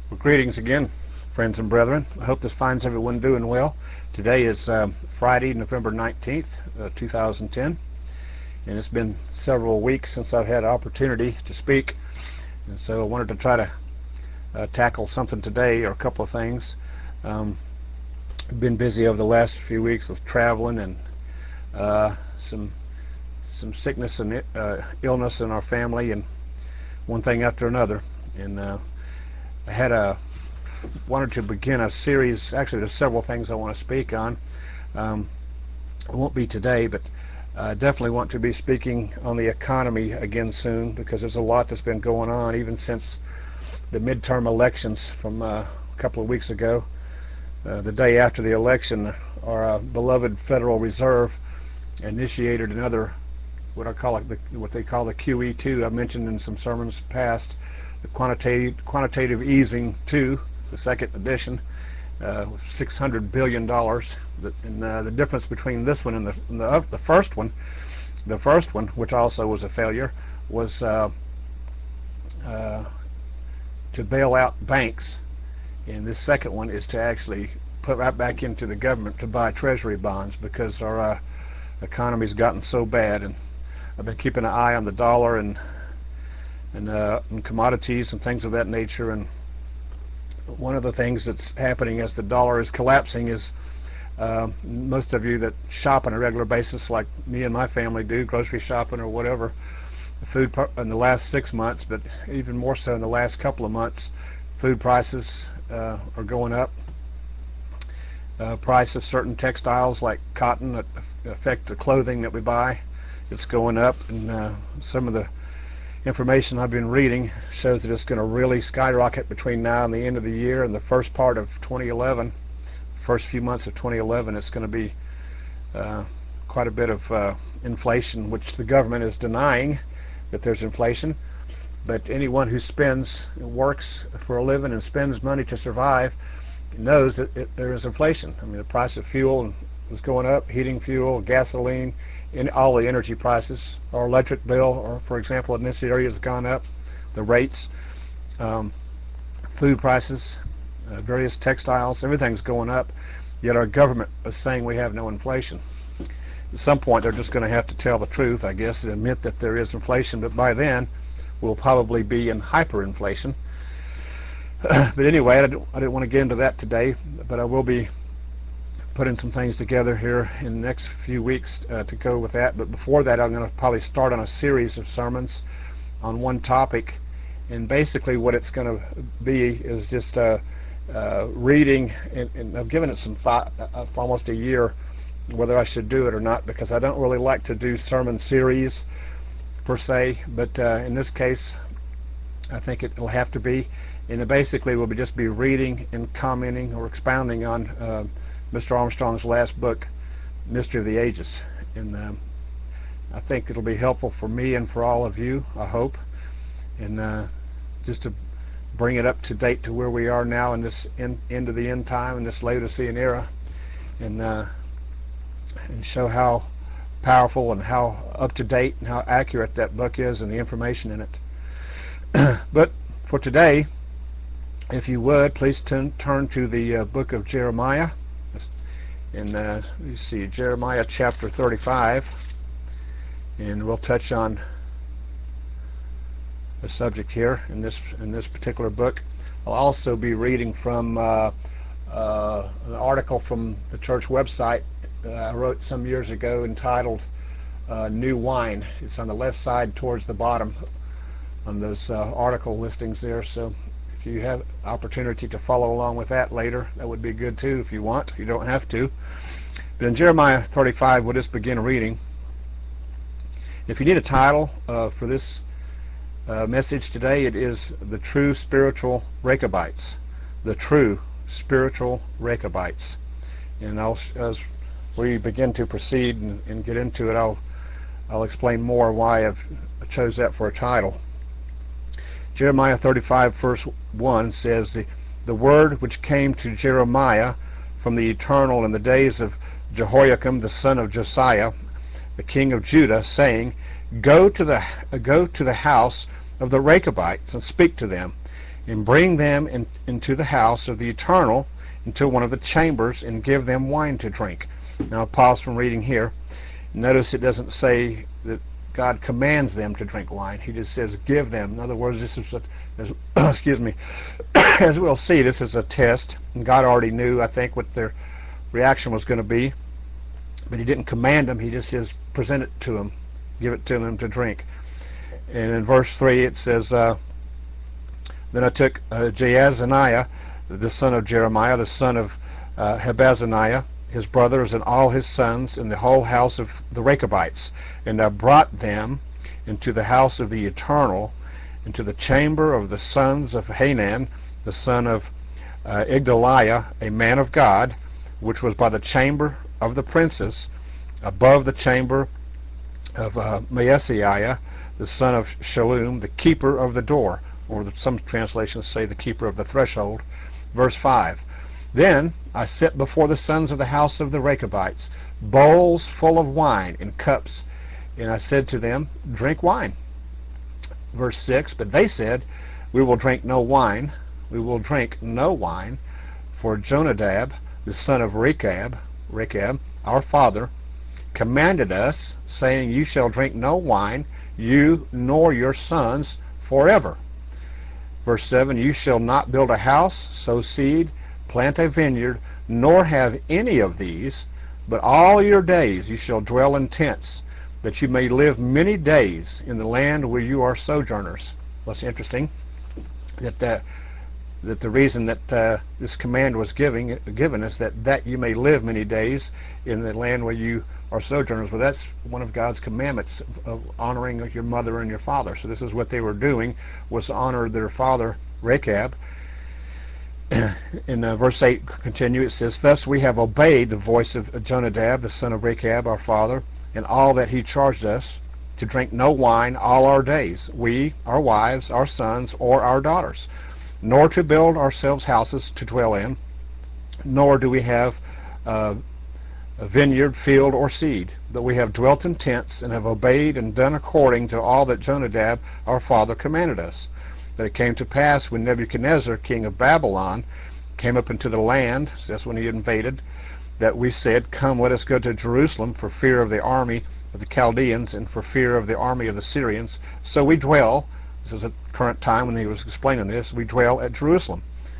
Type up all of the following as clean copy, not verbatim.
Well, greetings again, friends and brethren. I hope this finds everyone doing well. Today is Friday, November 19th, 2010, and it's been several weeks since I've had an opportunity to speak, and so I wanted to try to tackle something today, or a couple of things. I've been busy over the last few weeks with traveling and some sickness and illness in our family, and one thing after another. And I wanted to begin a series. Actually, there's several things I want to speak on. It won't be today, but I definitely want to be speaking on the economy again soon, because there's a lot that's been going on even since the midterm elections from a couple of weeks ago. The day after the election, our beloved Federal Reserve initiated another, what they call the QE2. I've mentioned in some sermons past, the quantitative easing 2, the second edition, $600 billion. And the difference between this one and the first one, which also was a failure, was to bail out banks. And this second one is to actually put right back into the government to buy treasury bonds, because our economy's gotten so bad. And I've been keeping an eye on the dollar and commodities and things of that nature. And one of the things that's happening as the dollar is collapsing is most of you that shop on a regular basis, like me and my family do, grocery shopping or whatever, food in the last 6 months, but even more so in the last couple of months, food prices are going up. Price of certain textiles like cotton that affect the clothing that we buy, it's going up. And some of the information I've been reading shows that it's going to really skyrocket between now and the end of the year. And the first part of 2011, first few months of 2011, it's going to be quite a bit of inflation, which the government is denying that there's inflation. But anyone who works for a living and spends money to survive knows that there is inflation. I mean, the price of fuel is going up, heating fuel, gasoline, all the energy prices. Our electric bill, or for example in this area, has gone up. The rates, food prices, various textiles, everything's going up, yet our government is saying we have no inflation. At some point they're just going to have to tell the truth, I guess, and admit that there is inflation, but by then we'll probably be in hyperinflation. But anyway, I didn't want to get into that today, but I will be putting some things together here in the next few weeks to go with that. But before that, I'm going to probably start on a series of sermons on one topic, and basically what it's going to be is just reading, and I've given it some thought for almost a year whether I should do it or not, because I don't really like to do sermon series per se, but in this case I think it will have to be. And it basically will just be reading and commenting or expounding on Mr. Armstrong's last book, Mystery of the Ages. And I think it'll be helpful for me and for all of you, I hope, and just to bring it up to date to where we are now in this end of the end time, in this Laodicean era, and show how powerful and how up to date and how accurate that book is and the information in it. But for today, if you would, please turn to the book of Jeremiah. And you see Jeremiah chapter 35, and we'll touch on the subject here in this particular book. I'll also be reading from an article from the church website I wrote some years ago entitled New Wine. It's on the left side towards the bottom on those article listings there. So if you have opportunity to follow along with that later, that would be good too if you want. You don't have to. But in Jeremiah 35, we'll just begin reading. If you need a title for this message today, it is The True Spiritual Rechabites. The True Spiritual Rechabites. And as we begin to proceed and get into it, I'll explain more why I chose that for a title. Jeremiah 35 verse 1 says, the word which came to Jeremiah from the Eternal in the days of Jehoiakim the son of Josiah, the king of Judah, saying, Go to the house of the Rechabites and speak to them, and bring them into the house of the Eternal, into one of the chambers, and give them wine to drink. Now I'll pause from reading here. Notice it doesn't say that God commands them to drink wine. He just says give them. In other words, this is excuse me, as we'll see, this is a test. And God already knew, I think, what their reaction was going to be. But he didn't command them. He just says present it to them. Give it to them to drink. And in verse 3 it says, then I took Jaazaniah, the son of Jeremiah, the son of Habazaniah, his brothers and all his sons, and the whole house of the Rechabites, and I brought them into the house of the Eternal, into the chamber of the sons of Hanan, the son of Igdaliah, a man of God, which was by the chamber of the princes, above the chamber of Maaseiah, the son of Shallum, the keeper of the door, or some translations say the keeper of the threshold. Verse 5, then I set before the sons of the house of the Rechabites bowls full of wine in cups, and I said to them, drink wine. Verse 6, but they said, we will drink no wine, we will drink no wine, for Jonadab, the son of Rechab, our father, commanded us, saying, you shall drink no wine, you nor your sons, forever. Verse 7, you shall not build a house, sow seed, plant a vineyard, nor have any of these, but all your days you shall dwell in tents, that you may live many days in the land where you are sojourners. Well, it's interesting that the reason that this command was given is that you may live many days in the land where you are sojourners. Well, that's one of God's commandments of honoring your mother and your father. So this is what they were doing, was to honor their father Rechab. In verse 8 continue, it says, thus we have obeyed the voice of Jonadab, the son of Rechab, our father, and all that he charged us, to drink no wine all our days, we, our wives, our sons, or our daughters, nor to build ourselves houses to dwell in, nor do we have a vineyard, field, or seed, but we have dwelt in tents, and have obeyed and done according to all that Jonadab our father commanded us. But it came to pass, when Nebuchadnezzar, king of Babylon, came up into the land, so that's when he invaded, that we said, come, let us go to Jerusalem, for fear of the army of the Chaldeans, and for fear of the army of the Syrians. So we dwell, this is a current time when he was explaining this, we dwell at Jerusalem.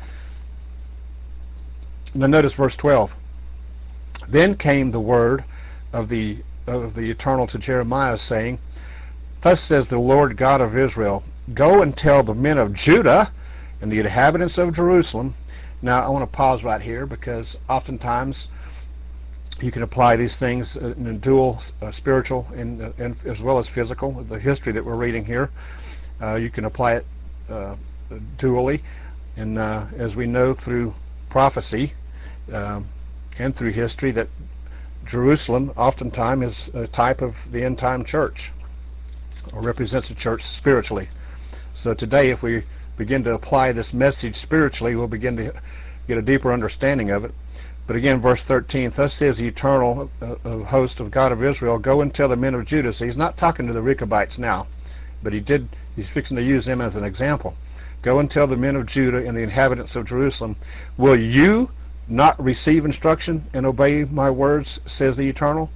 Now notice verse 12. Then came the word of the Eternal to Jeremiah, saying, thus says the Lord God of Israel, go and tell the men of Judah and the inhabitants of Jerusalem. Now I want to pause right here, because oftentimes you can apply these things in a dual, spiritual and as well as physical. The history that we're reading here, you can apply it dually, and as we know through prophecy and through history, that Jerusalem oftentimes is a type of the end-time church, or represents the church spiritually. So today, if we begin to apply this message spiritually, we'll begin to get a deeper understanding of it. But again, verse 13, thus says the Eternal host of God of Israel, go and tell the men of Judah. So he's not talking to the Rechabites now, but he's fixing to use them as an example. Go and tell the men of Judah and the inhabitants of Jerusalem, will you not receive instruction and obey my words, says the Eternal?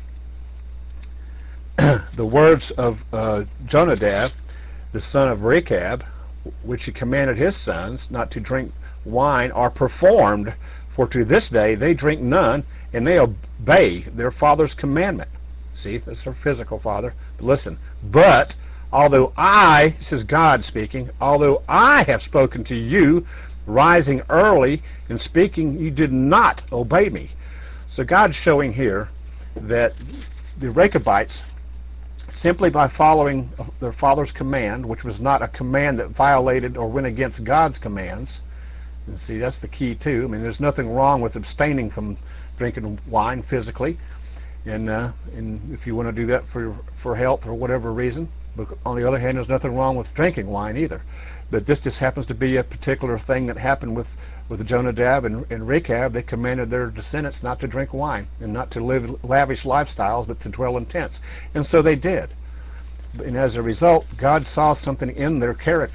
The words of Jonadab, the son of Rechab, which he commanded his sons not to drink wine, are performed, for to this day they drink none, and they obey their father's commandment. See, that's their physical father. But listen, but although I, this is God speaking, although I have spoken to you, rising early and speaking, you did not obey me. So God's showing here that the Rechabites, simply by following their father's command, which was not a command that violated or went against God's commands, and see, that's the key too. I mean, there's nothing wrong with abstaining from drinking wine physically, and if you want to do that for health or whatever reason. But on the other hand, there's nothing wrong with drinking wine either. But this just happens to be a particular thing that happened with Jonadab and Rechab. They commanded their descendants not to drink wine and not to live lavish lifestyles, but to dwell in tents. And so they did. And as a result, God saw something in their character.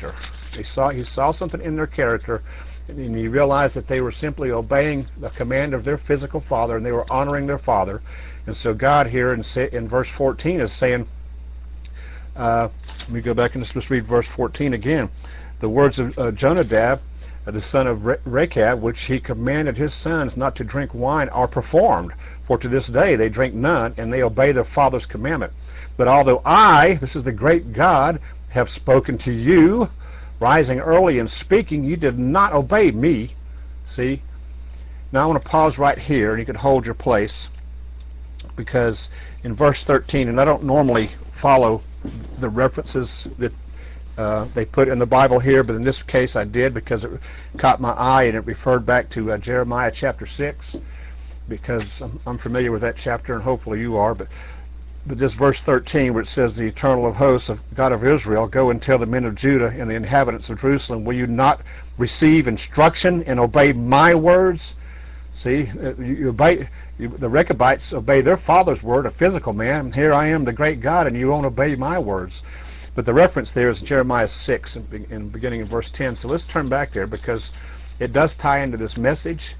He saw something in their character, and he realized that they were simply obeying the command of their physical father, and they were honoring their father. And so God here in verse 14 is saying, let me go back and just read verse 14 again. The words of Jonadab, the son of Rechab, which he commanded his sons not to drink wine, are performed. For to this day they drink none, and they obey their father's commandment. But although I, this is the great God, have spoken to you, rising early and speaking, you did not obey me. See? Now I want to pause right here, and you could hold your place, because in verse 13, and I don't normally follow the references that they put in the Bible here, but in this case I did because it caught my eye, and it referred back to Jeremiah chapter 6, because I'm familiar with that chapter, and hopefully you are. But this verse 13, where it says, the eternal of hosts, of God of Israel, go and tell the men of Judah and the inhabitants of Jerusalem, will you not receive instruction and obey my words? See, the Rechabites obey their father's word, a physical man. And here I am, the great God, and you won't obey my words. But the reference there is Jeremiah 6, in beginning in verse 10. So let's turn back there, because it does tie into this message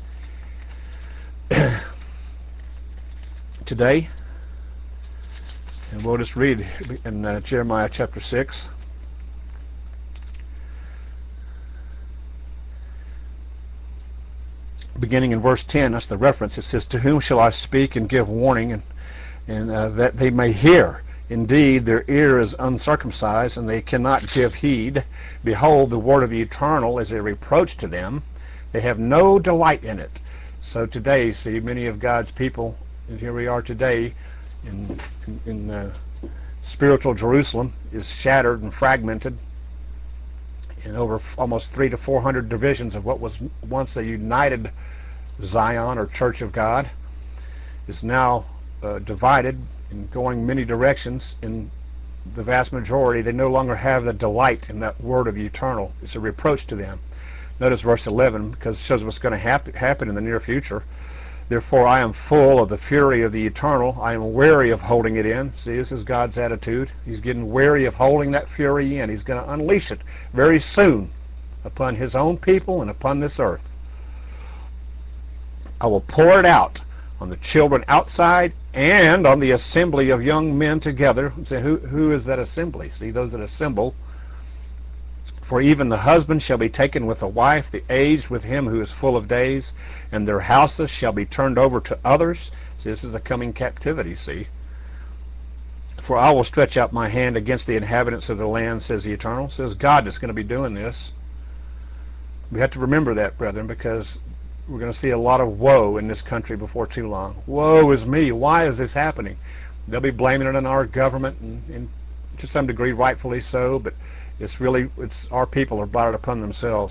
today. And we'll just read in Jeremiah chapter 6. Beginning in verse 10, that's the reference. It says, to whom shall I speak and give warning, and that they may hear? Indeed, their ear is uncircumcised, and they cannot give heed. Behold, the word of the Eternal is a reproach to them. They have no delight in it. So today, see, many of God's people, and here we are today, in spiritual Jerusalem, is shattered and fragmented in over almost 300 to 400 divisions of what was once a united Zion or Church of God, is now divided and going many directions. In the vast majority, they no longer have the delight in that word of the Eternal. It's a reproach to them. Notice verse 11, because it shows what's going to happen in the near future. Therefore I am full of the fury of the Eternal. I am weary of holding it in. See, this is God's attitude. He's getting weary of holding that fury in. He's going to unleash it very soon upon his own people and upon this earth. I will pour it out on the children outside and on the assembly of young men together. Say, who is that assembly? See, those that assemble. For even the husband shall be taken with a wife, the aged with him who is full of days, and their houses shall be turned over to others. See, this is a coming captivity, see. For I will stretch out my hand against the inhabitants of the land, says the Eternal. Says God that's going to be doing this. We have to remember that, brethren, because we're going to see a lot of woe in this country before too long. Woe is me. Why is this happening? They'll be blaming it on our government, and to some degree rightfully so, but it's our people are brought it upon themselves.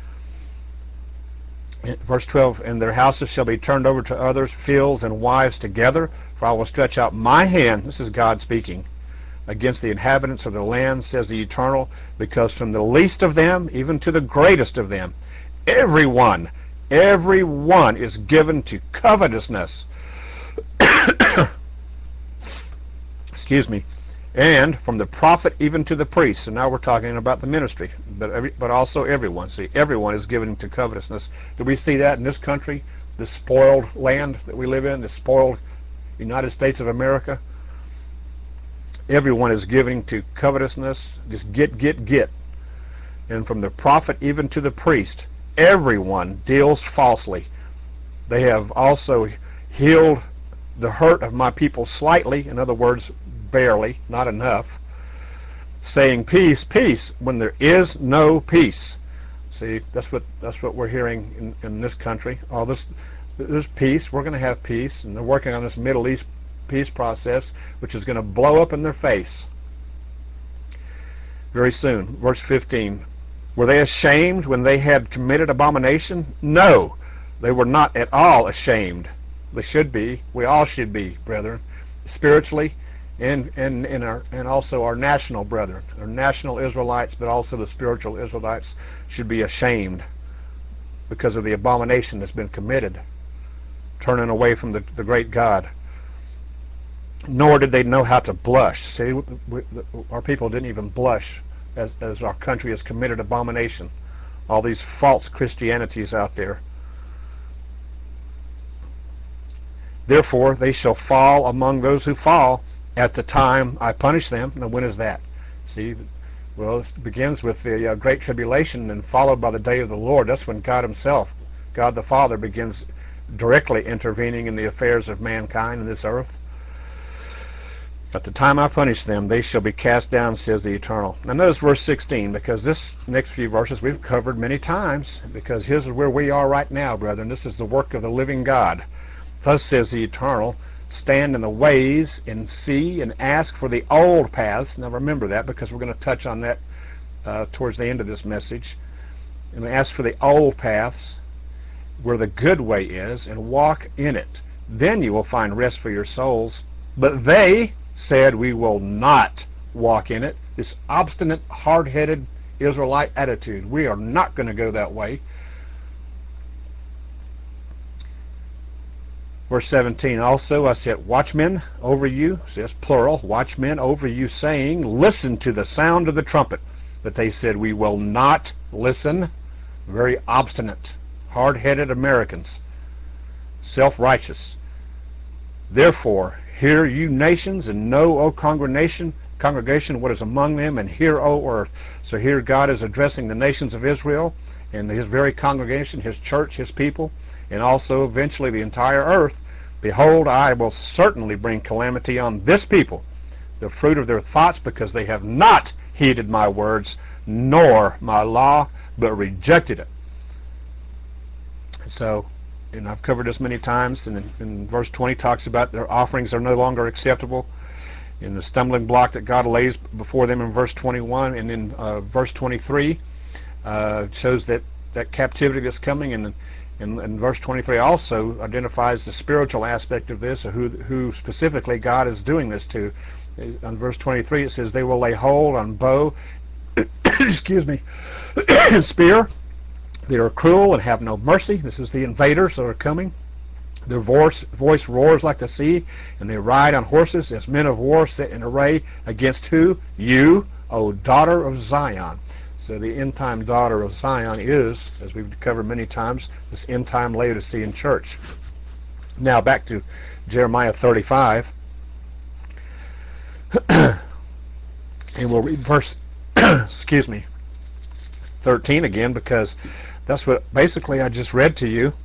Verse 12, and their houses shall be turned over to others, fields and wives together, for I will stretch out my hand, this is God speaking, against the inhabitants of the land, says the Eternal, because from the least of them, even to the greatest of them, everyone is given to covetousness. Excuse me. And from the prophet even to the priest. So now we're talking about the ministry, but also everyone. See, everyone is given to covetousness. Do we see that in this country, this spoiled land that we live in, the spoiled United States of America? Everyone is giving to covetousness. Just get. And from the prophet even to the priest, everyone deals falsely. They have also healed the hurt of my people slightly, in other words, barely, not enough, saying peace, peace, when there is no peace. See, that's what we're hearing in this country. There's peace. We're going to have peace, and they're working on this Middle East peace process, which is going to blow up in their face very soon. Verse 15. Were they ashamed when they had committed abomination? No, they were not at all ashamed. They should be. We all should be, brethren, spiritually, and also our national brethren, our national Israelites, but also the spiritual Israelites should be ashamed because of the abomination that's been committed, turning away from the great God. Nor did they know how to blush. See, our people didn't even blush as our country has committed abomination. All these false Christianities out there. Therefore they shall fall among those who fall at the time I punish them. Now when is that? See, well, it begins with the Great Tribulation and followed by the day of the Lord. That's when God himself, God the Father, begins directly intervening in the affairs of mankind in this earth. At the time I punish them, they shall be cast down, says the Eternal. Now notice verse 16, because this next few verses we've covered many times, because here's where we are right now, brethren. This is the work of the living God. Thus says the Eternal, stand in the ways and see and ask for the old paths. Now remember that, because we're going to touch on that towards the end of this message. And ask for the old paths where the good way is, and walk in it. Then you will find rest for your souls. But they said, we will not walk in it. This obstinate, hard-headed Israelite attitude. We are not going to go that way. Verse 17, also I set watchmen over you, says plural, watchmen over you, saying, listen to the sound of the trumpet. But they said, we will not listen. Very obstinate, hard-headed Americans, self-righteous. Therefore, hear you nations, and know, O congregation, what is among them, and hear, O earth. So here God is addressing the nations of Israel and his very congregation, his church, his people, and also eventually the entire earth. Behold, I will certainly bring calamity on this people, the fruit of their thoughts, because they have not heeded my words, nor my law, but rejected it. So, and I've covered this many times, and in verse 20 talks about their offerings are no longer acceptable, in the stumbling block that God lays before them in verse 21, and in verse 23 shows that captivity that's coming, and verse 23 also identifies the spiritual aspect of this, or who specifically God is doing this to. On verse 23 it says, they will lay hold on bow, excuse me, spear. They are cruel and have no mercy. This is the invaders that are coming. Their voice roars like the sea, and they ride on horses as men of war set in array against who? You, O daughter of Zion. So the end-time daughter of Zion is, as we've covered many times, this end-time Laodicean church. Now back to Jeremiah 35. And we'll read verse, excuse me, 13 again, because that's what basically I just read to you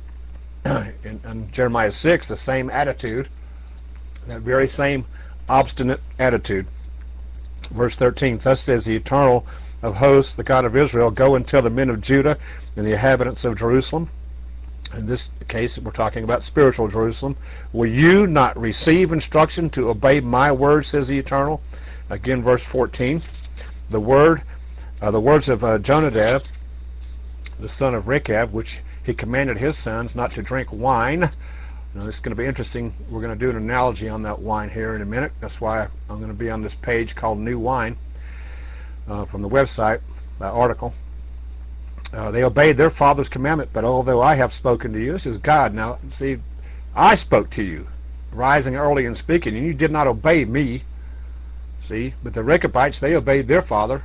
in Jeremiah 6, the same attitude, that very same obstinate attitude. Verse 13, thus says the Eternal of hosts, the God of Israel, go and tell the men of Judah and the inhabitants of Jerusalem. In this case, we're talking about spiritual Jerusalem. Will you not receive instruction to obey my word, says the Eternal? Again, verse 14, the words of Jonadab, the son of Rechab, which he commanded his sons not to drink wine. Now this is going to be interesting. We're going to do an analogy on that wine here in a minute. That's why I'm going to be on this page called New Wine from the website, that article. They obeyed their father's commandment, but although I have spoken to you, this is God. Now, see, I spoke to you, rising early and speaking, and you did not obey me. See, but the Rechabites, they obeyed their father.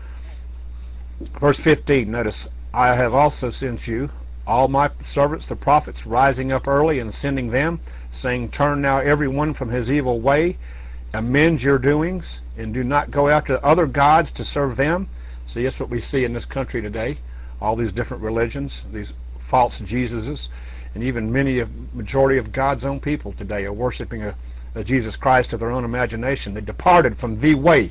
Verse 15, notice, I have also sent you all my servants, the prophets, rising up early and sending them, saying, turn now every one from his evil way, amend your doings, and do not go after other gods to serve them. See, that's what we see in this country today. All these different religions, these false Jesuses, and even majority of God's own people today are worshiping a Jesus Christ of their own imagination. They departed from the way.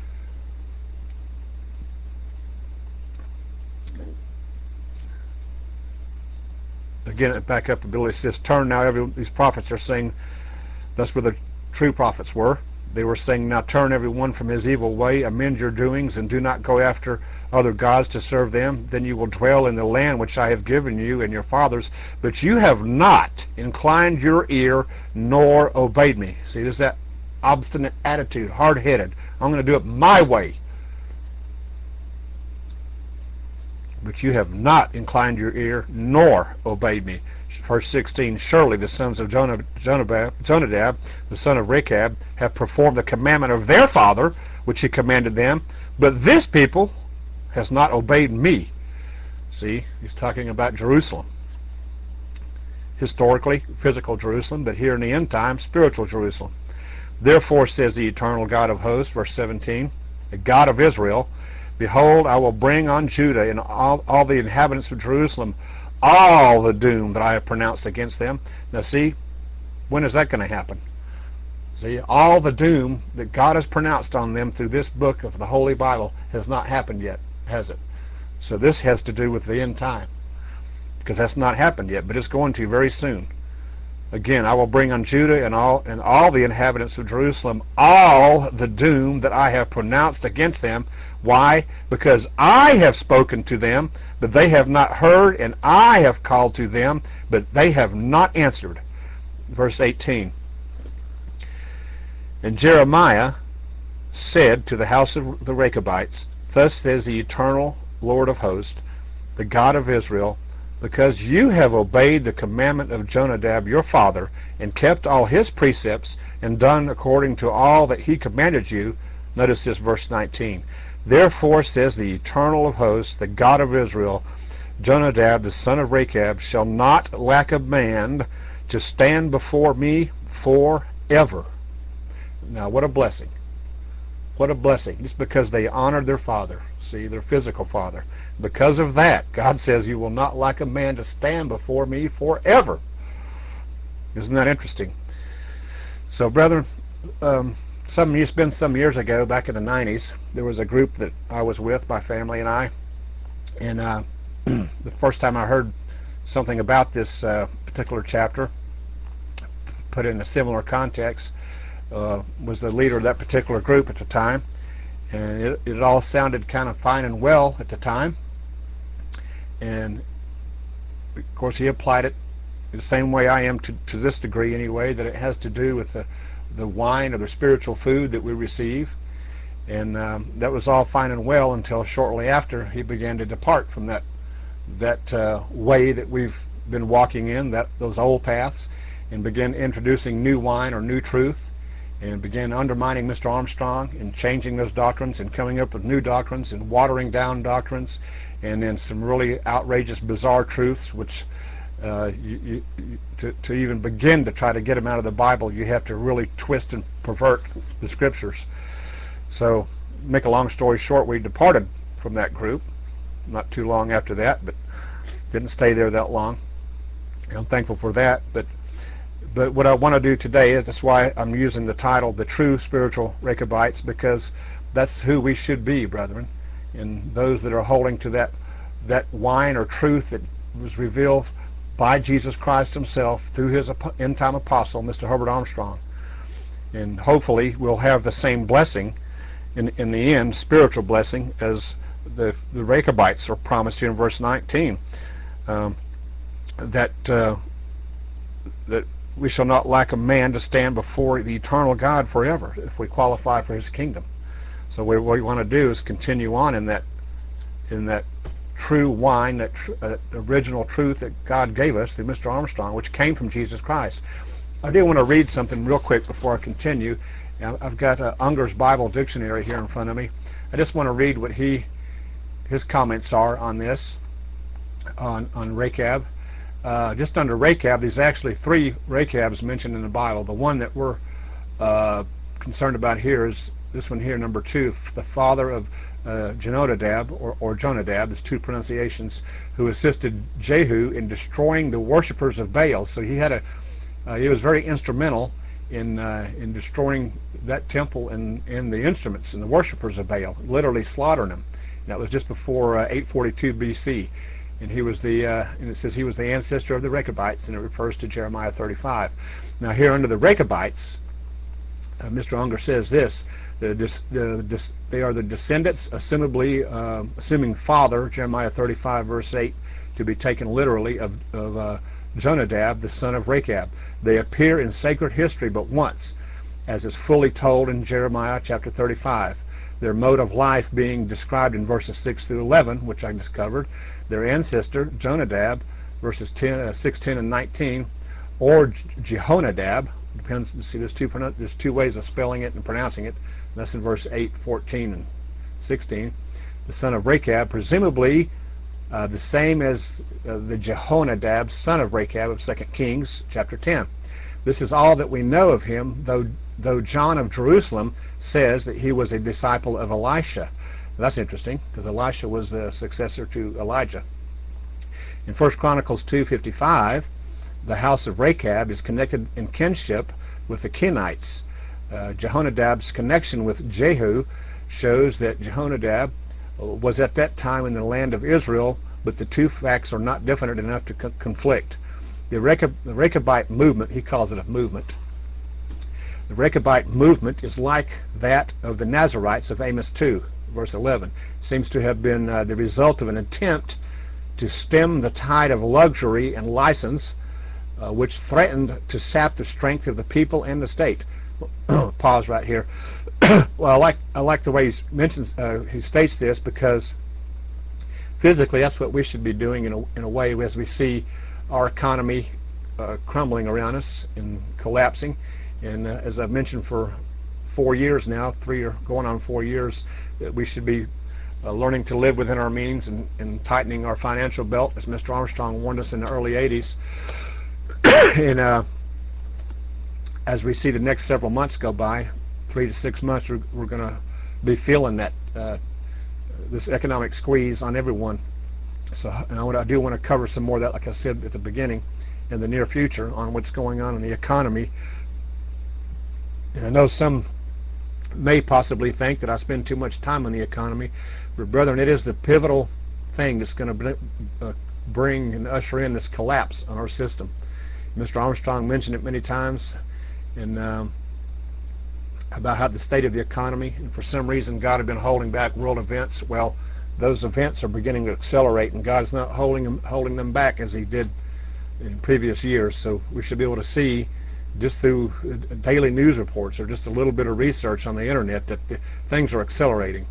Again, back up a bit, it says, turn now, these prophets are saying, that's where the true prophets were. They were saying, now turn everyone from his evil way, amend your doings, and do not go after other gods to serve them. Then you will dwell in the land which I have given you and your fathers. But you have not inclined your ear, nor obeyed me. See, there's that obstinate attitude, hard-headed. I'm going to do it my way. But you have not inclined your ear, nor obeyed me. Verse 16, surely the sons of Jonadab, the son of Rechab, have performed the commandment of their father, which he commanded them, but this people has not obeyed me. See, he's talking about Jerusalem. Historically, physical Jerusalem, but here in the end time, spiritual Jerusalem. Therefore, says the eternal God of hosts, verse 17, the God of Israel, behold, I will bring on Judah and all the inhabitants of Jerusalem all the doom that I have pronounced against them. Now see, when is that going to happen? See, all the doom that God has pronounced on them through this book of the Holy Bible has not happened yet, has it? So this has to do with the end time, because that's not happened yet, but it's going to very soon. Again, I will bring on Judah and all the inhabitants of Jerusalem all the doom that I have pronounced against them. Why? Because I have spoken to them, but they have not heard, and I have called to them, but they have not answered. Verse 18. And Jeremiah said to the house of the Rechabites, thus says the eternal Lord of hosts, the God of Israel, because you have obeyed the commandment of Jonadab your father, and kept all his precepts, and done according to all that he commanded you. Notice this, verse 19. Therefore, says the eternal of hosts, the God of Israel, Jonadab the son of Rechab shall not lack a man to stand before me forever. Now, what a blessing. What a blessing. Just because they honored their father, see, their physical father. Because of that, God says, you will not lack a man to stand before me forever. Isn't that interesting? So, brethren, it's been some years ago, back in the 90s, there was a group that I was with, my family and I, and the first time I heard something about this particular chapter, put in a similar context, was the leader of that particular group at the time, and it all sounded kind of fine and well at the time, and of course he applied it the same way I am to this degree anyway, that it has to do with the wine or the spiritual food that we receive, and that was all fine and well until shortly after he began to depart from that way that we've been walking in, those old paths, and began introducing new wine or new truth, and began undermining Mr. Armstrong and changing those doctrines and coming up with new doctrines and watering down doctrines, and then some really outrageous, bizarre truths, which to even begin to try to get them out of the Bible, you have to really twist and pervert the Scriptures. So, make a long story short, we departed from that group not too long after that, but didn't stay there that long. I'm thankful for that, but what I want to do today is, that's why I'm using the title, The True Spiritual Rechabites, because that's who we should be, brethren, and those that are holding to that wine or truth that was revealed by Jesus Christ himself through his end-time apostle, Mr. Herbert Armstrong. And hopefully we'll have the same blessing in the end, spiritual blessing, as the Rechabites are promised here in verse 19, that we shall not lack a man to stand before the eternal God forever if we qualify for his kingdom. So what we want to do is continue on in that true wine, that original truth that God gave us through Mr. Armstrong, which came from Jesus Christ. I do want to read something real quick before I continue. I've got Unger's Bible Dictionary here in front of me. I just want to read what his comments are on this, on Rechab. Just under Rechab, there's actually 3 Rechabs mentioned in the Bible. The one that we're concerned about here is this one here, number 2, the father of Jonadab, or Jonadab, there's 2 pronunciations, who assisted Jehu in destroying the worshippers of Baal. So he was very instrumental in destroying that temple and the instruments and the worshippers of Baal, literally slaughtering them. And that was just before 842 BC. And he was and it says he was the ancestor of the Rechabites, and it refers to Jeremiah 35. Now here under the Rechabites, Mr. Unger says this: they are the descendants, assuming father, Jeremiah 35 verse 8, to be taken literally, of Jonadab, the son of Rechab. They appear in sacred history but once, as is fully told in Jeremiah chapter 35. Their mode of life being described in verses 6 through 11, which I discovered. Their ancestor, Jonadab, verses 6, 10, and 19, or Jehonadab, Depends. See, there's two ways of spelling it and pronouncing it. That's in verse 8, 14, and 16. The son of Rechab, presumably the same as the Jehonadab, son of Rechab of 2 Kings chapter 10. This is all that we know of him, though John of Jerusalem says that he was a disciple of Elisha. That's interesting, because Elisha was the successor to Elijah. In 1 Chronicles 2:55, the house of Rechab is connected in kinship with the Kenites. Jehonadab's connection with Jehu shows that Jehonadab was at that time in the land of Israel, but the two facts are not definite enough to conflict. The Rechabite movement, he calls it a movement. The Rechabite movement is like that of the Nazarites of Amos 2, verse 11. Seems to have been the result of an attempt to stem the tide of luxury and license, which threatened to sap the strength of the people and the state. Pause right here. Well, I like the way he states this, because physically that's what we should be doing in a way as we see our economy crumbling around us and collapsing. And as I've mentioned for 4 years now, 3 or going on 4 years, that we should be learning to live within our means and tightening our financial belt, as Mr. Armstrong warned us in the early 80s. And as we see the next several months go by, 3 to 6 months, we're going to be feeling that this economic squeeze on everyone. So, and I do want to cover some more of that, like I said at the beginning, in the near future on what's going on in the economy. And I know some may possibly think that I spend too much time on the economy, but brethren, it is the pivotal thing that's going to bring and usher in this collapse on our system. Mr. Armstrong mentioned it many times, and about how the state of the economy, and for some reason God had been holding back world events. Well, those events are beginning to accelerate, and God's not holding them back as he did in previous years. So we should be able to see, just through daily news reports or just a little bit of research on the internet, that things are accelerating.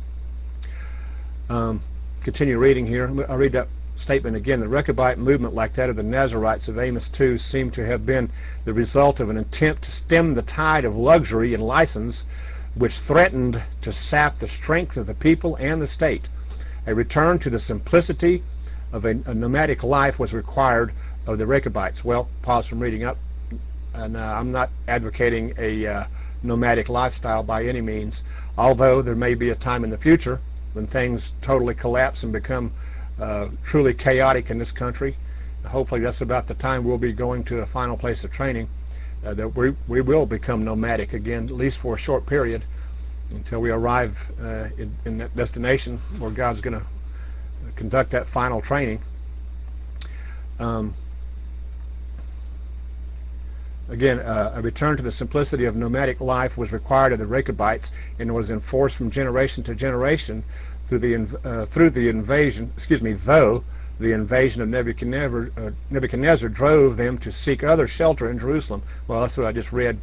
Continue reading here. I'll read that statement again. The Rechabite movement, like that of the Nazarites of Amos 2, seemed to have been the result of an attempt to stem the tide of luxury and license, which threatened to sap the strength of the people and the state. A return to the simplicity of a nomadic life was required of the Rechabites. Well, pause from reading up. And I'm not advocating a nomadic lifestyle by any means, although there may be a time in the future when things totally collapse and become truly chaotic in this country. Hopefully that's about the time we'll be going to a final place of training, that we will become nomadic again, at least for a short period, until we arrive in that destination where God's going to conduct that final training. Again, a return to the simplicity of nomadic life was required of the Rechabites and was enforced from generation to generation through the invasion. Though the invasion of Nebuchadnezzar drove them to seek other shelter in Jerusalem. Well, that's what I just read.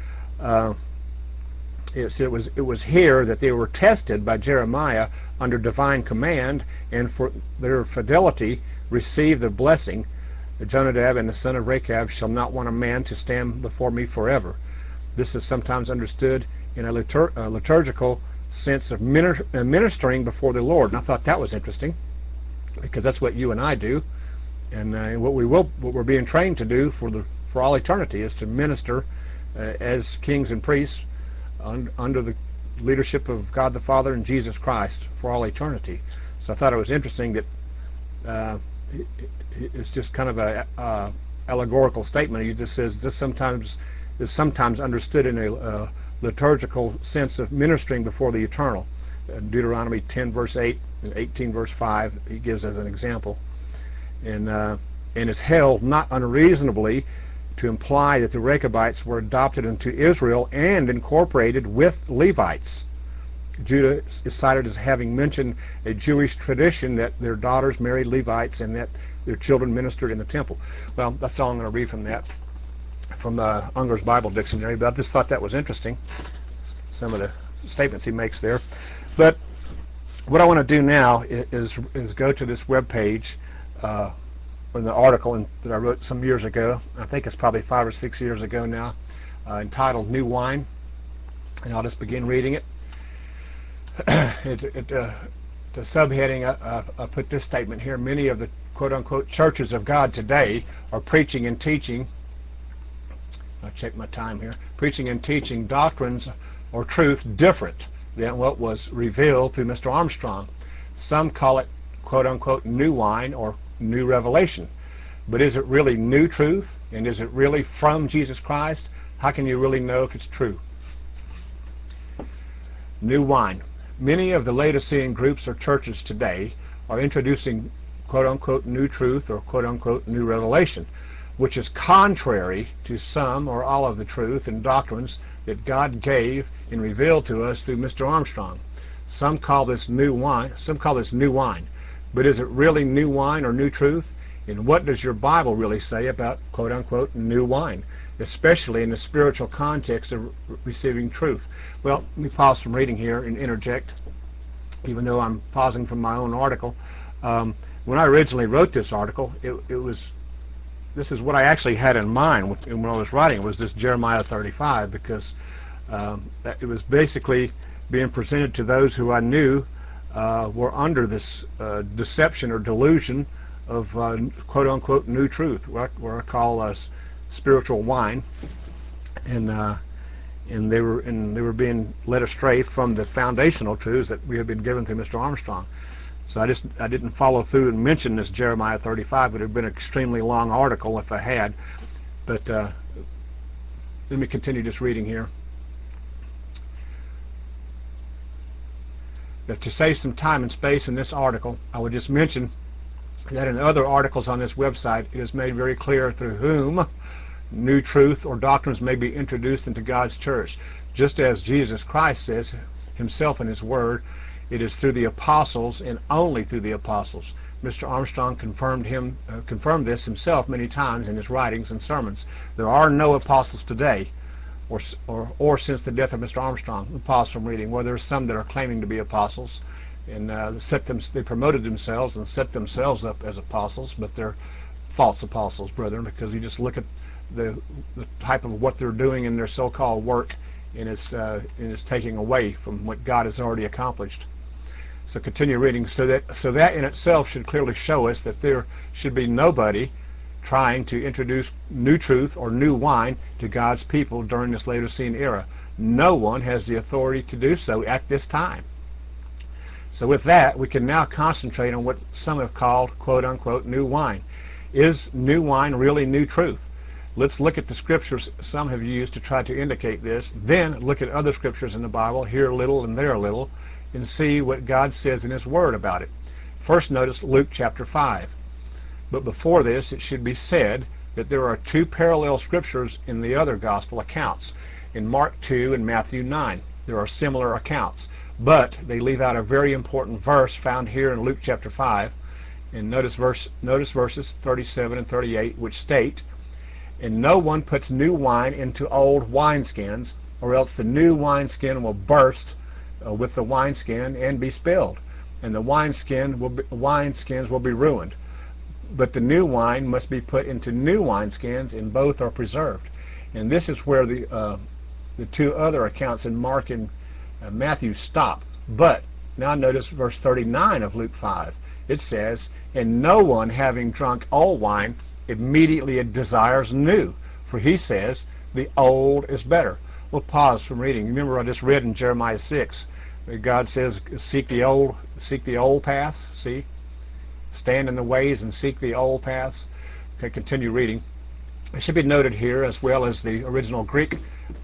It was here that they were tested by Jeremiah under divine command, and for their fidelity received the blessing. Jonadab and the son of Rechab shall not want a man to stand before me forever. This is sometimes understood in a liturgical sense of ministering before the Lord. And I thought that was interesting, because that's what you and I do, and what we're being trained to do for all eternity is to minister as kings and priests under the leadership of God the Father and Jesus Christ for all eternity. So I thought it was interesting that it's just kind of a allegorical statement. He just says this is sometimes understood in a liturgical sense of ministering before the eternal. Deuteronomy 10 verse 8 and 18 verse 5 he gives as an example, and is held not unreasonably to imply that the Rechabites were adopted into Israel and incorporated with Levites. Judah is cited as having mentioned a Jewish tradition that their daughters married Levites and that their children ministered in the temple. Well, that's all I'm going to read from that, from Unger's Bible Dictionary, but I just thought that was interesting, some of the statements he makes there. But what I want to do now is go to this web page from the article that I wrote some years ago. I think it's probably 5 or 6 years ago now. entitled New Wine, and I'll just begin reading it. The subheading, I put this statement here: many of the quote-unquote churches of God today are preaching and teaching, I'll check my time here, preaching and teaching doctrines or truth different than what was revealed through Mr. Armstrong. Some call it quote-unquote new wine or new revelation. But is it really new truth? And is it really from Jesus Christ? How can you really know if it's true? New wine. Many of the Laodicean groups or churches today are introducing quote-unquote new truth or quote-unquote new revelation, which is contrary to some or all of the truth and doctrines that God gave and revealed to us through Mr. Armstrong. Some call this new wine. But is it really new wine or new truth? And what does your Bible really say about quote-unquote new wine, especially in the spiritual context of receiving truth? Well, let me pause from reading here and interject, even though I'm pausing from my own article. When I originally wrote this article, this is what I actually had in mind when I was writing. It was this Jeremiah 35, because it was basically being presented to those who I knew were under this deception or delusion of quote-unquote new truth, what I call spiritual wine, and they were being led astray from the foundational truths that we have been given through Mr. Armstrong. So I didn't follow through and mention this Jeremiah 35. It would have been an extremely long article if I had. But let me continue just reading here. But to save some time and space in this article, I would just mention that in other articles on this website, it is made very clear through whom new truth or doctrines may be introduced into God's church. Just as Jesus Christ says himself in his word, it is through the apostles and only through the apostles. Mr. Armstrong confirmed this himself many times in his writings and sermons. There are no apostles today, or since the death of Mr. Armstrong. We pause from reading. Well, there are some that are claiming to be apostles, and they promoted themselves and set themselves up as apostles, but they're false apostles, brethren, because you just look at the type of what they're doing in their so-called work, and it's taking away from what God has already accomplished. So continue reading. So that in itself should clearly show us that there should be nobody trying to introduce new truth or new wine to God's people during this Laodicean era. No one has the authority to do so at this time. So with that, we can now concentrate on what some have called quote-unquote new wine. Is new wine really new truth? Let's look at the scriptures some have used to try to indicate this, then look at other scriptures in the Bible, here a little and there a little, and see what God says in his word about it. First, notice Luke chapter 5. But before this, it should be said that there are two parallel scriptures in the other gospel accounts. In Mark 2 and Matthew 9, there are similar accounts, but they leave out a very important verse found here in Luke chapter 5. And notice verses 37 and 38, which state, "And no one puts new wine into old wineskins, or else the new wineskin will burst with the wineskin and be spilled, and the wineskins will be ruined. But the new wine must be put into new wineskins, and both are preserved." And this is where the two other accounts in Mark and Matthew stop. But now notice verse 39 of Luke 5. It says, "And no one having drunk old wine immediately desires new, for he says, the old is better." We'll pause from reading. Remember, I just read in Jeremiah 6, where God says, seek the old paths, see? Stand in the ways and seek the old paths. Okay, continue reading. It should be noted here, as well as the original Greek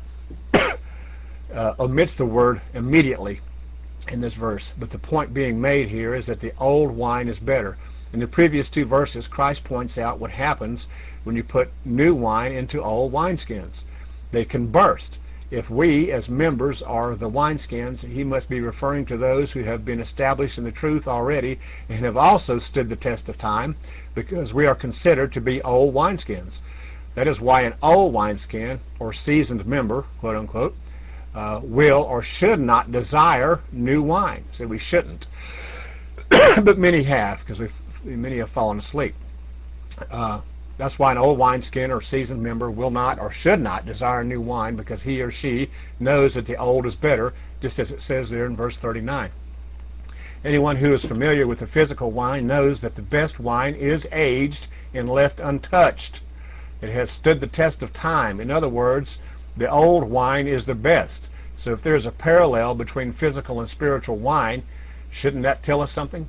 omits the word immediately in this verse. But the point being made here is that the old wine is better. In the previous two verses, Christ points out what happens when you put new wine into old wineskins. They can burst. If we, as members, are the wineskins, he must be referring to those who have been established in the truth already and have also stood the test of time, because we are considered to be old wineskins. That is why an old wineskin, or seasoned member, quote unquote, will or should not desire new wine. So we shouldn't. But many have, because many have fallen asleep. That's why an old wineskin or seasoned member will not or should not desire new wine, because he or she knows that the old is better, just as it says there in verse 39. Anyone who is familiar with the physical wine knows that the best wine is aged and left untouched. It has stood the test of time. In other words, the old wine is the best. So if there's a parallel between physical and spiritual wine, shouldn't that tell us something?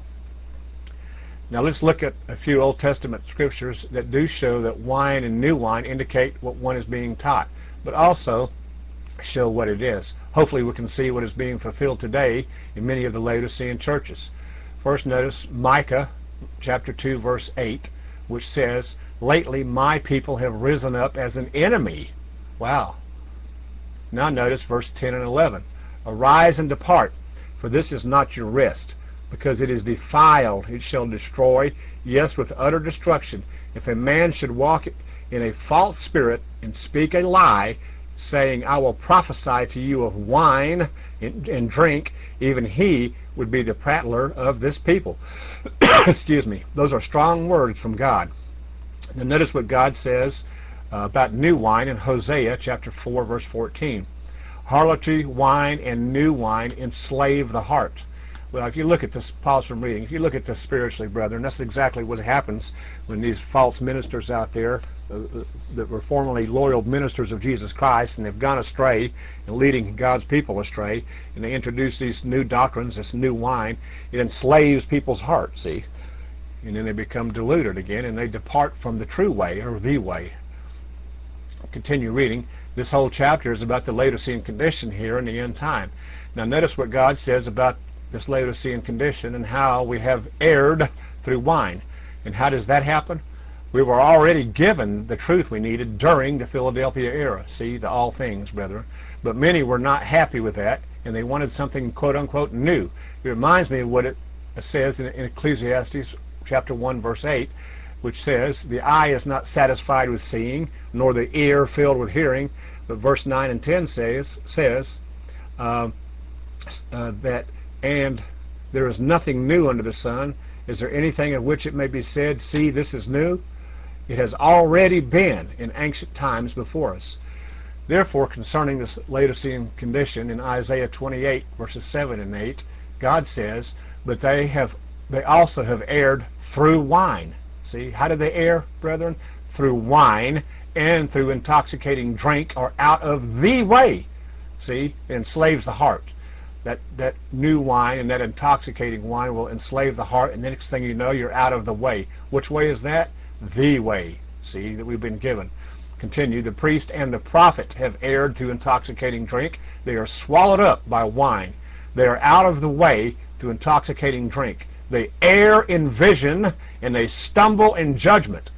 Now let's look at a few Old Testament scriptures that do show that wine and new wine indicate what one is being taught, but also show what it is. Hopefully we can see what is being fulfilled today in many of the Laodicean churches. First, notice Micah chapter 2 verse 8, which says, "Lately my people have risen up as an enemy." Wow. Now notice verse 10 and 11. "Arise and depart, for this is not your rest. Because it is defiled, it shall destroy, yes, with utter destruction. If a man should walk in a false spirit and speak a lie, saying, I will prophesy to you of wine and drink, even he would be the prattler of this people." Excuse me. Those are strong words from God. Now notice what God says about new wine in Hosea chapter 4 verse 14. "Harlotry, wine, and new wine enslave the heart." Well, if you look at this, pause from reading, if you look at this spiritually, brethren, that's exactly what happens when these false ministers out there that were formerly loyal ministers of Jesus Christ and have gone astray and leading God's people astray, and they introduce these new doctrines, this new wine. It enslaves people's hearts, see? And then they become deluded again, and they depart from the true way, or the way. I'll continue reading. This whole chapter is about the Laodicean condition here in the end time. Now notice what God says about this Laodicean condition and how we have erred through wine. And how does that happen? We were already given the truth we needed during the Philadelphia era. See, the all things, brethren. But many were not happy with that, and they wanted something quote-unquote new. It reminds me of what it says in Ecclesiastes chapter 1 verse 8, which says, "The eye is not satisfied with seeing, nor the ear filled with hearing." But verse 9 and 10 says that, "And there is nothing new under the sun. Is there anything of which it may be said, see, this is new? It has already been in ancient times before us." Therefore, concerning this Laodicean condition in Isaiah 28 verses 7 and 8, God says, "But they also have erred through wine." See, how did they err, brethren? Through wine and through intoxicating drink, or out of the way. See, it enslaves the heart. That new wine and that intoxicating wine will enslave the heart, and the next thing you know, you're out of the way. Which way is that? The way, see, that we've been given. Continue. "The priest and the prophet have erred through intoxicating drink. They are swallowed up by wine. They are out of the way through intoxicating drink. They err in vision, and they stumble in judgment."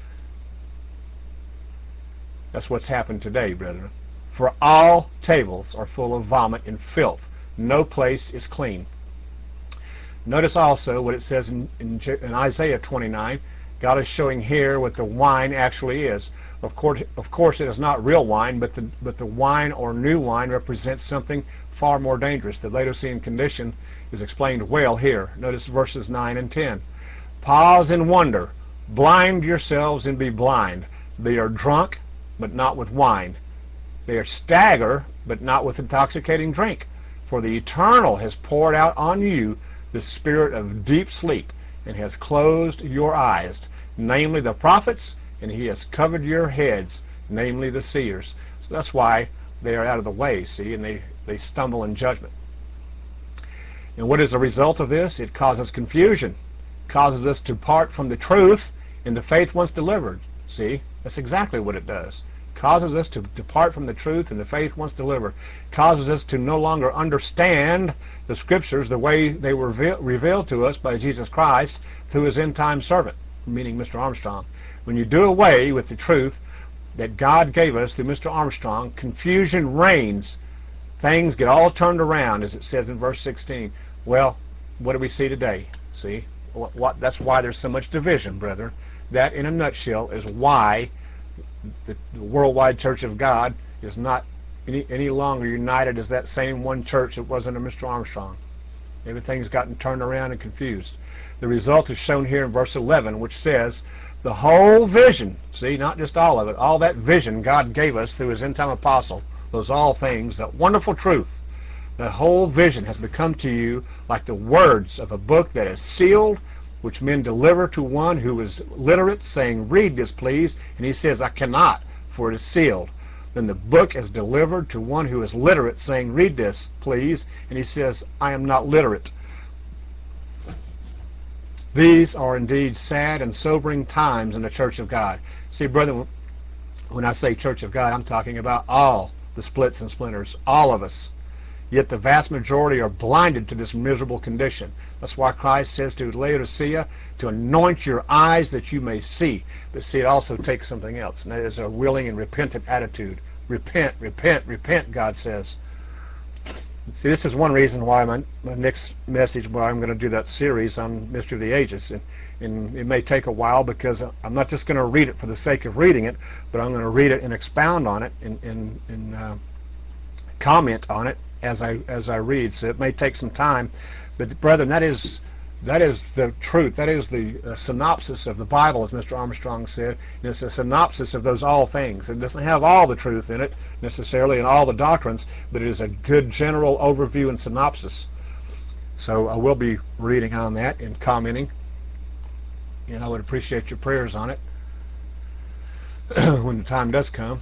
That's what's happened today, brethren. "For all tables are full of vomit and filth. No place is clean." Notice also what it says in Isaiah 29. God is showing here what the wine actually is. Of course, it is not real wine, but the wine or new wine represents something far more dangerous. The Laodicean condition is explained well here. Notice verses 9 and 10. "Pause and wonder. Blind yourselves and be blind. They are drunk, but not with wine. They are stagger, but not with intoxicating drink. For the Eternal has poured out on you the spirit of deep sleep, and has closed your eyes, namely the prophets, and he has covered your heads, namely the seers." So that's why they are out of the way, see, and they stumble in judgment. And what is the result of this? It causes confusion. It causes us to part from the truth and the faith once delivered. See, that's exactly what it does. Causes us to depart from the truth and the faith once delivered. Causes us to no longer understand the scriptures the way they were revealed to us by Jesus Christ through his end-time servant, meaning Mr. Armstrong. When you do away with the truth that God gave us through Mr. Armstrong, confusion reigns. Things get all turned around, as it says in verse 16. Well, what do we see today? See, that's why there's so much division, brethren. That, in a nutshell, is why the worldwide Church of God is not any longer united as that same one church that was under Mr. Armstrong. Everything's gotten turned around and confused. The result is shown here in verse 11, which says, The whole vision, see, not just all of it, all that vision God gave us through his end-time apostle, those all things, that wonderful truth, the whole vision has become to you like the words of a book that is sealed, which men deliver to one who is literate, saying, read this, please. And he says, I cannot, for it is sealed. Then the book is delivered to one who is literate, saying, read this, please. And he says, I am not literate. These are indeed sad and sobering times in the Church of God. See, brother, when I say Church of God, I'm talking about all the splits and splinters, all of us. Yet the vast majority are blinded to this miserable condition. That's why Christ says to Laodicea to anoint your eyes that you may see. But see, it also takes something else, and that is a willing and repentant attitude. Repent, repent, repent, God says. See, this is one reason why my next message, why I'm going to do that series on Mystery of the Ages. And it may take a while because I'm not just going to read it for the sake of reading it, but I'm going to read it and expound on it and comment on it as I read. So it may take some time, but brethren, that is the truth. That is the synopsis of the Bible, as Mr. Armstrong said. And it's a synopsis of those all things. It doesn't have all the truth in it necessarily and all the doctrines, but it is a good general overview and synopsis. So I will be reading on that and commenting, and I would appreciate your prayers on it when the time does come.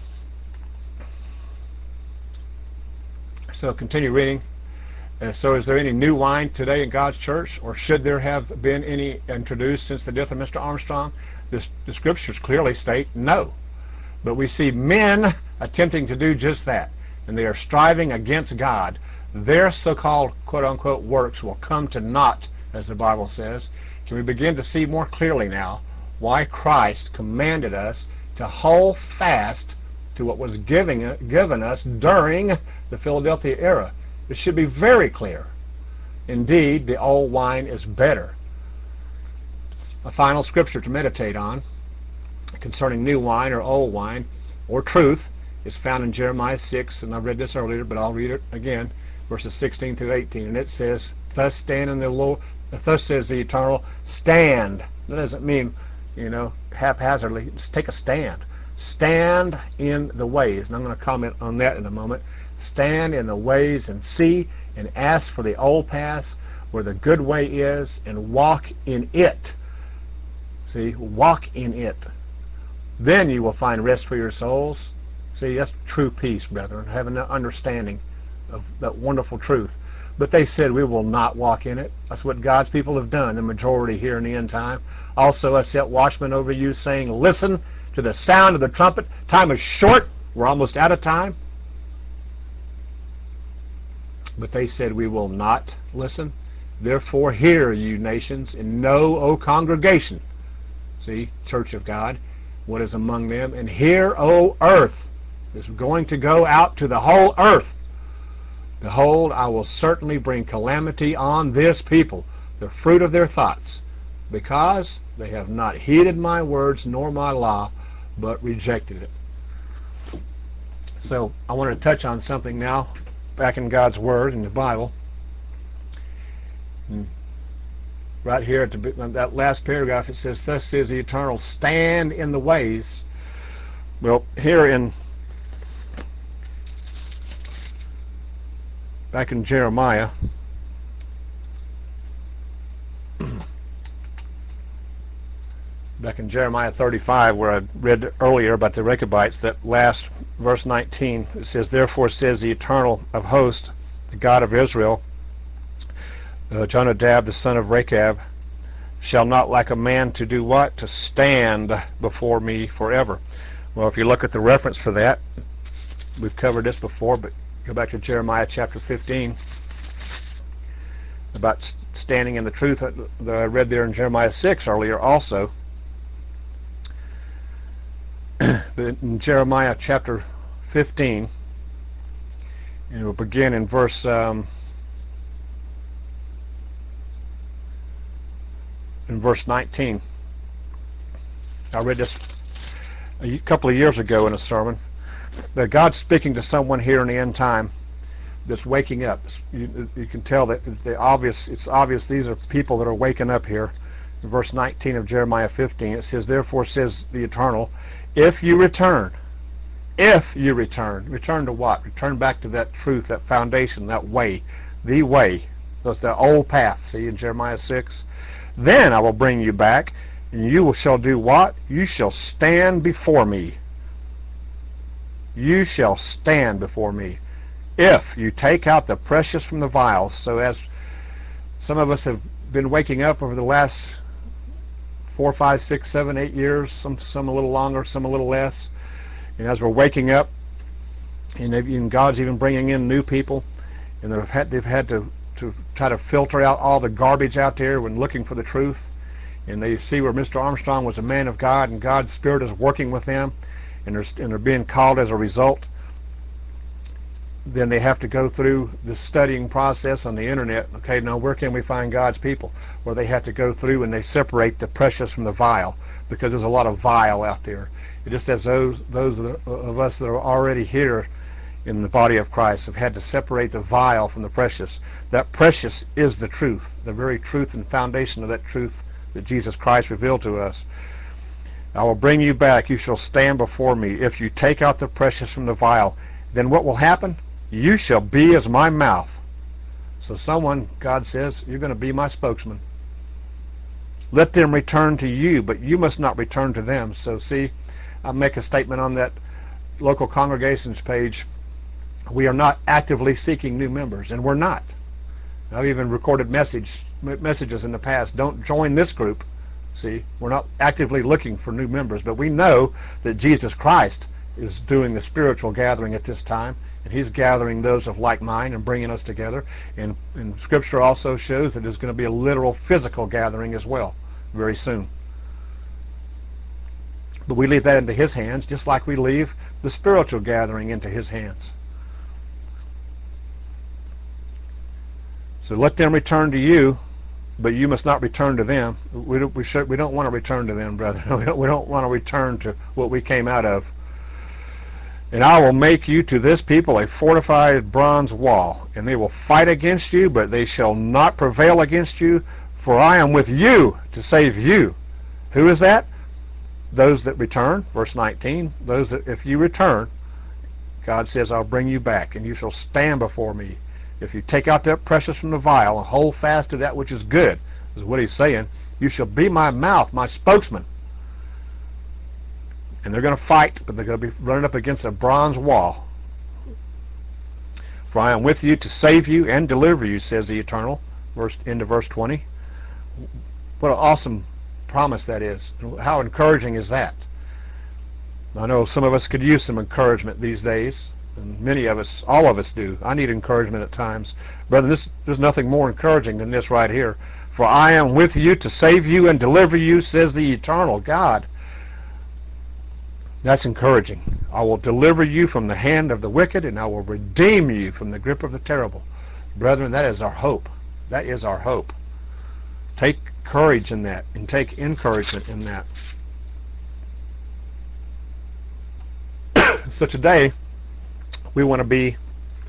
So continue reading. So is there any new wine today in God's church, or should there have been any introduced since the death of Mr. Armstrong? The scriptures clearly state no. But we see men attempting to do just that, and they are striving against God. Their so-called quote-unquote works will come to naught, as the Bible says. Can we begin to see more clearly now why Christ commanded us to hold fast to what was given us during the Philadelphia era? It should be very clear. Indeed, the old wine is better. A final scripture to meditate on concerning new wine or old wine or truth is found in Jeremiah 6, and I read this earlier, but I'll read it again, verses 16 through 18, and it says, thus says the Eternal, stand. That doesn't mean, haphazardly. Just take a stand. Stand in the ways, and I'm going to comment on that in a moment. Stand in the ways and see and ask for the old paths where the good way is, and walk in it. See, walk in it. Then you will find rest for your souls. See, that's true peace, brethren, having an understanding of that wonderful truth. But they said we will not walk in it. That's what God's people have done, the majority here in the end time. Also, I set watchmen over you, saying, listen to the sound of the trumpet. Time is short. We're almost out of time. But they said, we will not listen. Therefore hear, you nations, and know, O congregation, see, church of God, what is among them, and hear, O earth, is going to go out to the whole earth. Behold, I will certainly bring calamity on this people, the fruit of their thoughts, because they have not heeded my words nor my law, but rejected it. So I want to touch on something now, back in God's Word, in the Bible. And right here at that last paragraph, it says, thus says the Eternal, stand in the ways. Well, here back in Jeremiah, back in Jeremiah 35, where I read earlier about the Rechabites, that last verse 19, it says, therefore says the Eternal of hosts, the God of Israel, Jonadab the son of Rechab, shall not lack a man to do what? To stand before me forever. Well, if you look at the reference for that, we've covered this before, but go back to Jeremiah chapter 15, about standing in the truth that I read there in Jeremiah 6 earlier also. But in Jeremiah chapter 15, and we'll begin in verse 19. I read this a couple of years ago in a sermon, that God's speaking to someone here in the end time that's waking up. You can tell that it's obvious these are people that are waking up here, In verse 19 of Jeremiah 15, it says, "Therefore says the Eternal, if you return," return to what? Return back to that truth, that foundation, that way, the way, that's the old path, see in Jeremiah 6, "then I will bring you back, and you shall do what? You shall stand before me. You shall stand before me. If you take out the precious from the vials." So as some of us have been waking up over the last 4, 5, 6, 7, 8 years, some a little longer, some a little less, and as we're waking up, and God's even bringing in new people, and they've had to try to filter out all the garbage out there when looking for the truth, and they see where Mr. Armstrong was a man of God, and God's Spirit is working with them, and they're being called as a result. Then they have to go through the studying process on the internet. Okay, now where can we find God's people? Where they have to go through and they separate the precious from the vile, because there's a lot of vile out there. It just as those of us that are already here in the body of Christ have had to separate the vile from the precious. That precious is the truth, the very truth and foundation of that truth that Jesus Christ revealed to us. "I will bring you back. You shall stand before me. If you take out the precious from the vile, then what will happen? You shall be as my mouth." So someone, God says, you're going to be my spokesman. "Let them return to you, but you must not return to them." So see, I make a statement on that local congregations page. We are not actively seeking new members, and we're not. I've even recorded messages in the past. Don't join this group. See, we're not actively looking for new members, but we know that Jesus Christ is doing the spiritual gathering at this time, and he's gathering those of like mind and bringing us together. And Scripture also shows that there's going to be a literal physical gathering as well very soon. But we leave that into his hands, just like we leave the spiritual gathering into his hands. So "let them return to you, but you must not return to them." We don't want to return to them, brother. We don't want to return to what we came out of. "And I will make you to this people a fortified bronze wall, and they will fight against you, but they shall not prevail against you, for I am with you to save you." Who is that? Those that return, verse 19. Those that, if you return, God says, "I'll bring you back, and you shall stand before me. If you take out that precious from the vile and hold fast to that which is good," is what he's saying, "you shall be my mouth, my spokesman." And they're going to fight, but they're going to be running up against a bronze wall. "For I am with you to save you and deliver you," says the Eternal. Into verse 20. What an awesome promise that is. How encouraging is that? I know some of us could use some encouragement these days, and many of us, all of us do. I need encouragement at times. Brother, there's nothing more encouraging than this right here. "For I am with you to save you and deliver you," says the Eternal God. That's encouraging. "I will deliver you from the hand of the wicked, and I will redeem you from the grip of the terrible." Brethren, that is our hope. That is our hope. Take courage in that, and take encouragement in that. So today, we want to be,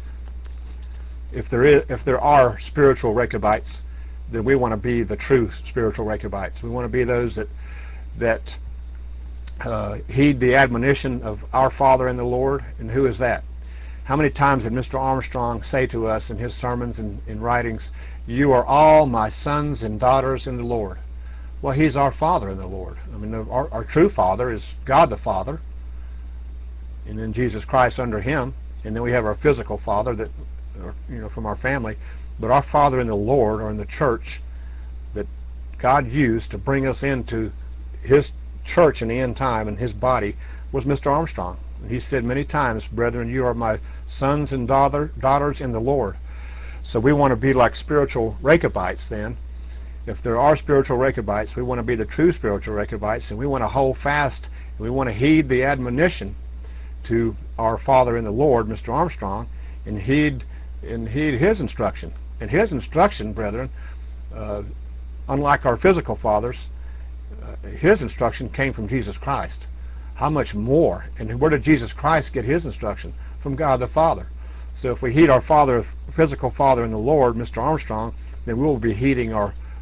if there are spiritual Rechabites, then we want to be the true spiritual Rechabites. We want to be those that heed the admonition of our Father in the Lord. And who is that? How many times did Mr. Armstrong say to us in his sermons and in writings, "You are all my sons and daughters in the Lord"? Well, he's our Father in the Lord. I mean, our true Father is God the Father, and then Jesus Christ under him, and then we have our physical father that, from our family. But our Father in the Lord, or in the church, that God used to bring us into his church in the end time and his body, was Mr. Armstrong. He said many times, "Brethren, you are my sons and daughters in the Lord." So we want to be like spiritual Rechabites then. If there are spiritual Rechabites, we want to be the true spiritual Rechabites, and we want to hold fast, and we want to heed the admonition to our Father in the Lord, Mr. Armstrong, and heed his instruction. And his instruction, brethren, unlike our physical fathers, his instruction came from Jesus Christ. How much more? And where did Jesus Christ get his instruction? From God the Father. So if we heed our physical father in the Lord, Mr. Armstrong, then we will be heeding our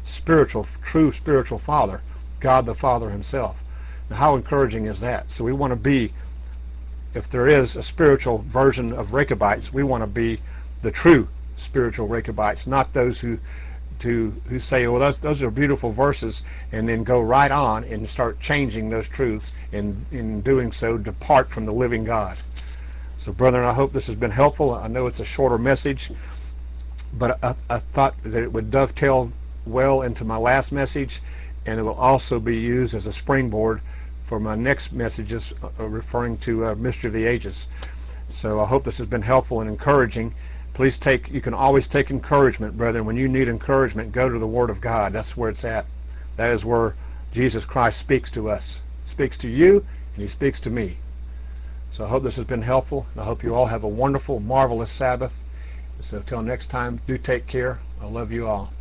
true spiritual father, God the Father himself. Now, how encouraging is that? So we want to be, if there is a spiritual version of Rechabites, we want to be the true spiritual Rechabites, not those who say, well, those are beautiful verses, and then go right on and start changing those truths, and in doing so depart from the living God. So, brethren, I hope this has been helpful. I know it's a shorter message, but I thought that it would dovetail well into my last message, and it will also be used as a springboard for my next messages referring to Mystery of the Ages. So I hope this has been helpful and encouraging. Please you can always take encouragement, brethren. When you need encouragement, go to the Word of God. That's where it's at. That is where Jesus Christ speaks to us, speaks to you, and he speaks to me. So I hope this has been helpful. I hope you all have a wonderful, marvelous Sabbath. So till next time, do take care. I love you all.